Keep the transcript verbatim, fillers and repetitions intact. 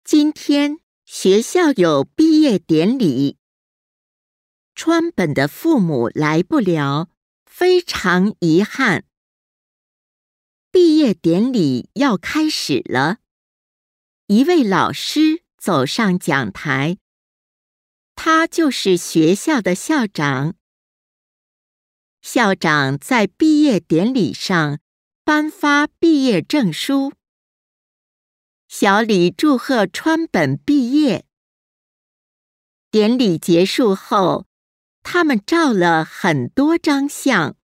今天学校有毕业典礼，川本的父母来不了，非常遗憾。毕业典礼要开始了，一位老师走上讲台，他就是学校的校长。校长在毕业典礼上颁发毕业证书。小李祝贺川本毕业。典礼结束后，他们照了很多张相。